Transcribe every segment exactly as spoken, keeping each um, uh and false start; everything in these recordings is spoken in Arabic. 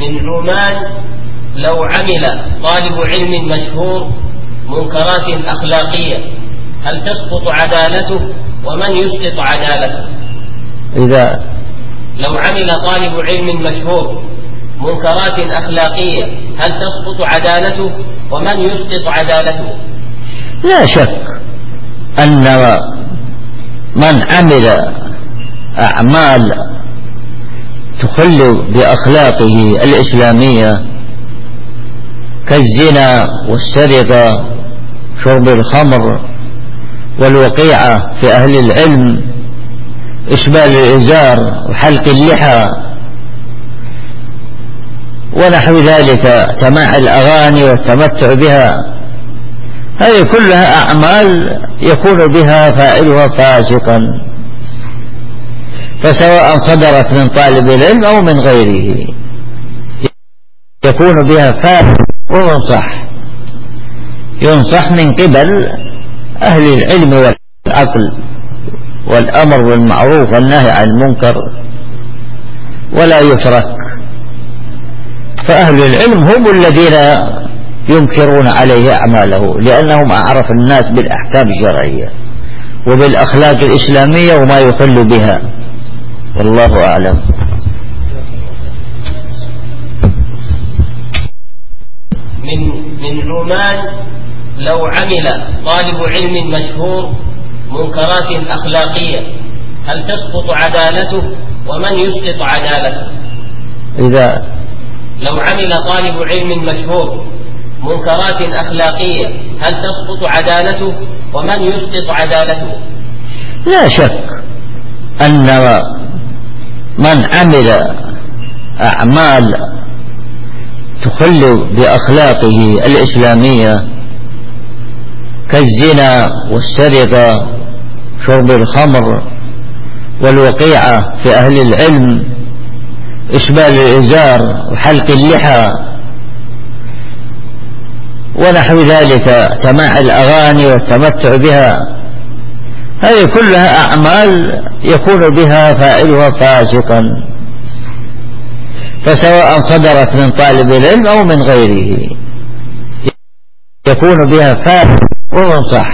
من عمان لو عمل طالب علم مشهور منكرات أخلاقية هل تسقط عدالته ومن يسقط عدالته؟ إذا لو عمل طالب علم مشهور منكرات أخلاقية هل تسقط عدالته ومن يسقط عدالته؟ لا شك أن من عمل أعمال تخل بأخلاقه الإسلامية كالزنا والسرقة شرب الخمر والوقيعة في أهل العلم إسبال الإزار وحلق اللحى ونحو ذلك سماع الأغاني والتمتع بها، هذه كلها أعمال يكون بها فاعلها فاسقا، فسواء صدرت من طالب العلم أو من غيره يكون بها فاسق. وينصح ينصح من قبل أهل العلم والعقل والأمر بالمعروف والنهي عن المنكر ولا يترك، فأهل العلم هم الذين ينكرون عليه أعماله لأنهم أعرف الناس بالأحكام الشرعية وبالأخلاق الإسلامية وما يخل بها، والله أعلم. من من عمان لو عمل طالب علم مشهور منكرات أخلاقية هل تسقط عدالته ومن يسقط عدالته؟ إذا لو عمل طالب علم مشهور منكرات أخلاقية هل تسقط عدالته ومن يسقط عدالته؟ لا شك أن من عمل أعمال تخل بأخلاقه الإسلامية كالزنا والسرقة شرب الخمر والوقيعة في أهل العلم إسبال الإزار وحلق اللحى ونحو ذلك سماع الأغاني والتمتع بها، هذه كلها أعمال يكون بها فاعلها فاسقا، فسواء صدرت من طالب العلم أو من غيره يكون بها فاسق. وينصح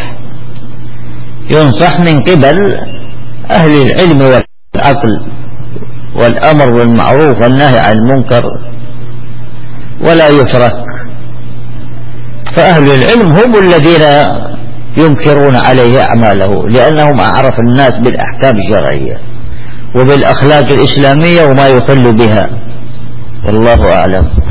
ينصح من قبل أهل العلم والعقل والأمر بالمعروف والنهي عن المنكر ولا يترك، فأهل العلم هم الذين ينكرون عليه أعماله لأنهم أعرف الناس بالأحكام الشرعية وبالأخلاق الإسلامية وما يخل بها، والله أعلم.